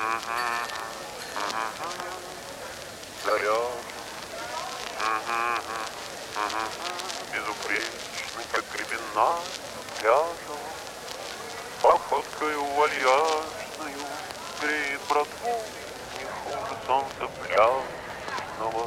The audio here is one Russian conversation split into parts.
Заря безупречный, как гребена пляжа, походкою вальяжною греет братву не хуже солнца пляжного.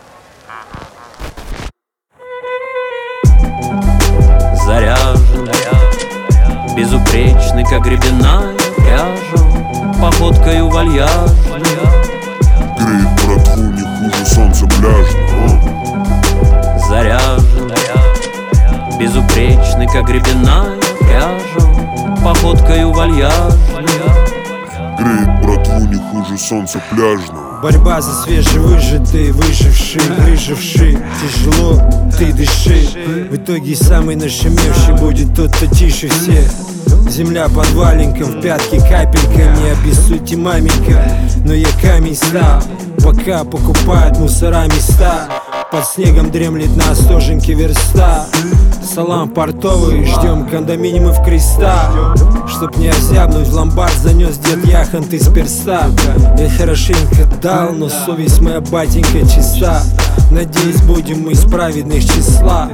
Заряжен, безупречный, как гребена пляжем, походкою вальяжной греет братву не хуже солнца пляжного. Заряжен, безупречный, как гребена пляжем, походкою вальяжной греет братву не хуже солнца пляжного. Борьба за свежевыжатые, выживший. Тяжело, ты дыши. В итоге самый нашумевший будет тот, кто тише всех. Земля под валенком, в пятки капелька. Не обессудьте, маменька, но я камень стал. Пока покупают мусора места, под снегом дремлет на остоженке верста. Салам портовый, ждем кондоминиумы в креста. Чтоб не озябнуть, в ломбард занес дед яхонт из перста. Я хорошенько дал, но совесть моя, батенька, чиста. Надеюсь, будем мы из праведных числа.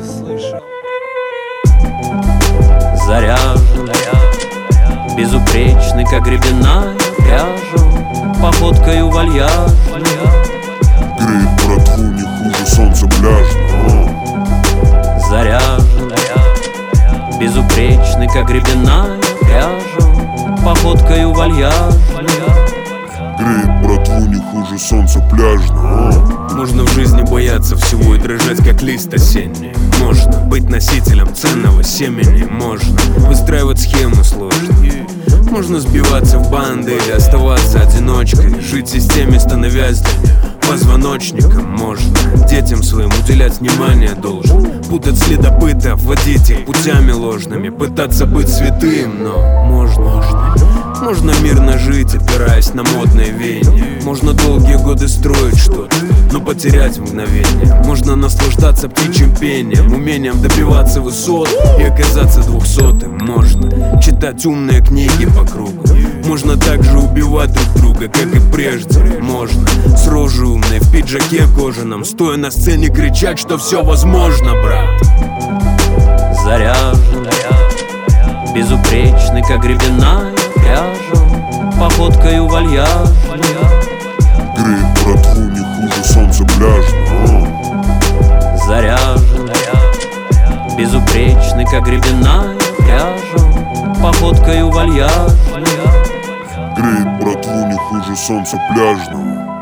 Заряжен, безупречный, как гребена пляжем, походкою вальяжной греет братву не хуже солнца пляжного. Заряжен, безупречный, как гребена пляжем, походкою вальяжной греет братву не хуже солнца пляжного. Можно в жизни бояться всего и дрожать, как лист осенний. Можно быть носителем ценного семени. Можно выстраивать схемы сложные. Можно сбиваться в банды или оставаться одиночкой. Жить в системе, становясь для них позвоночником. Можно детям своим уделять внимание должен. Путать следопытов, водителей путями ложными. Пытаться быть святым, но можно мирно жить, опираясь на модные веяния. Можно долгие годы строить что-то, но потерять мгновение. Можно наслаждаться птичьим пением, умением добиваться высот и оказаться 200-м. Можно читать умные книги по кругу. Можно также убивать друг друга, как и прежде. Можно с рожей умной в пиджаке кожаном, стоя на сцене, кричать, что все возможно, брат. Заряжен, безупречный, как гребена пляжем, походкою вальяжной греет братву не хуже солнца пляжного. Заряжен, безупречный, как гребена пляжем, походкою вальяжной греет братву не хуже солнца пляжного.